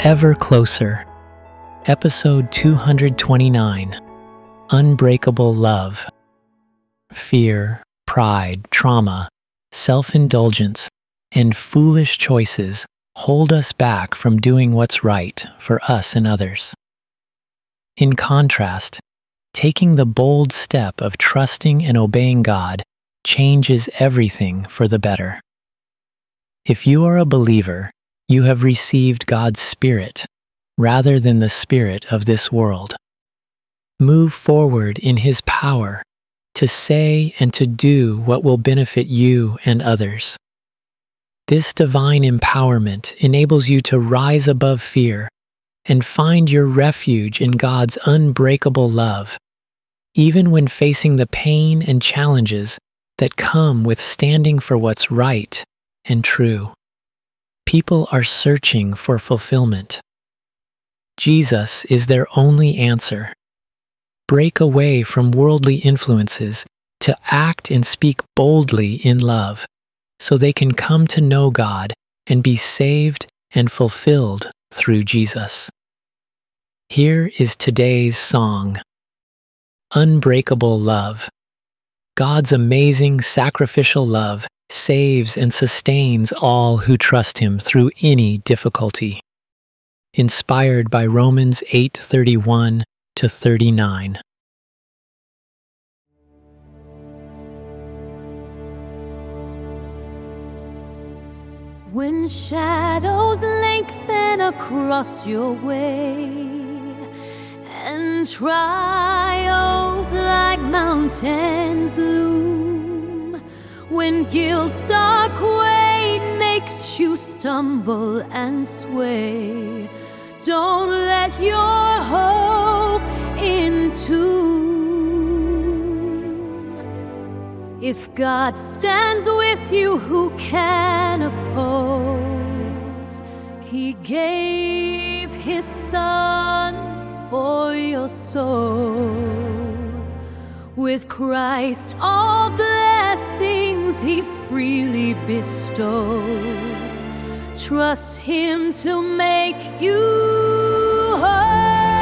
Ever Closer, Episode 229, Unbreakable Love. Fear, pride, trauma, self-indulgence, and foolish choices hold us back from doing what's right for us and others. In contrast, taking the bold step of trusting and obeying God changes everything for the better. If you are a believer, you have received God's Spirit rather than the spirit of this world. Move forward in His power to say and to do what will benefit you and others. This divine empowerment enables you to rise above fear and find your refuge in God's unbreakable love, even when facing the pain and challenges that come with standing for what's right and true. People are searching for fulfillment. Jesus is their only answer. Break away from worldly influences to act and speak boldly in love, so they can come to know God and be saved and fulfilled through Jesus. Here is today's song, Unbreakable Love. God's amazing sacrificial love saves and sustains all who trust Him through any difficulty. Inspired by Romans 8:31-39. When shadows lengthen across your way and trials like mountains loom, when guilt's dark weight makes you stumble and sway, don't let your hope entomb. If God stands with you, who can oppose? He gave His Son for your soul. With Christ all blessings He freely bestows. Trust Him to make you whole.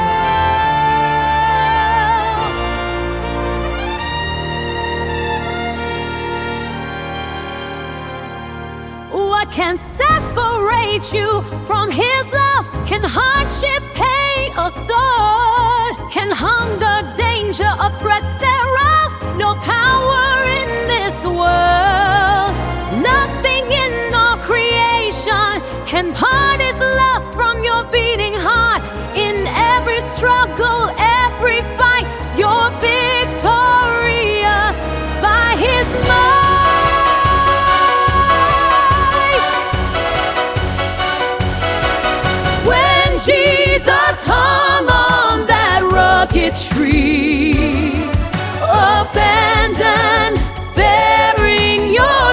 What can separate you from His love? Can hardship, pain, or sword? Can hunger, danger, or threats thereof? No power in this world, nothing in all creation can part His love from your beating heart. In every struggle, every fight, you're victorious by His might. When Jesus hung on that rugged tree, abandoned, bearing your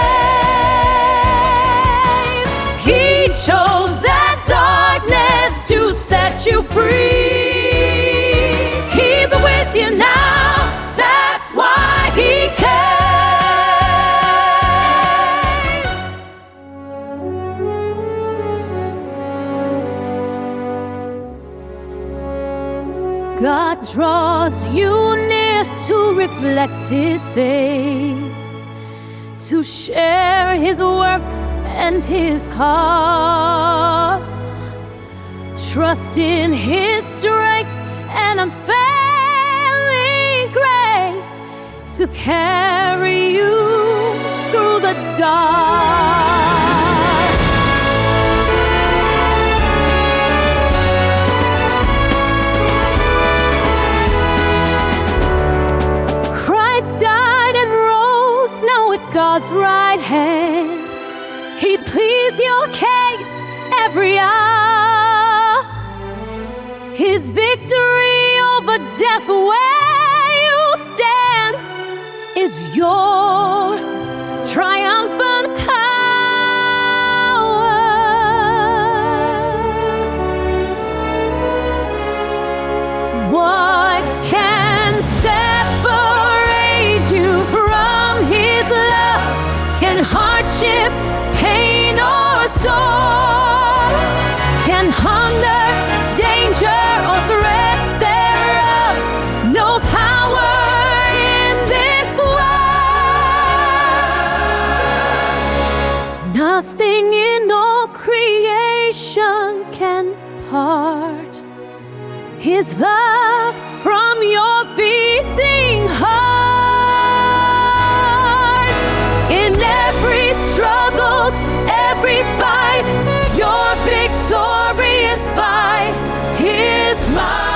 shame, He chose that darkness to set you free. He's with you now, that's why He came. God draws you near to reflect His face, to share His work and His heart. Trust in His strength and unfailing grace to carry you through the dark. Christ died and rose, now at God's right hand. He'd please your case every hour. His victory over death, where you stand, is your triumphant power. What can separate you from His love? Can hardship, pain, or sorrow? Can His love from your beating heart. In every struggle, every fight, you're victorious by His might.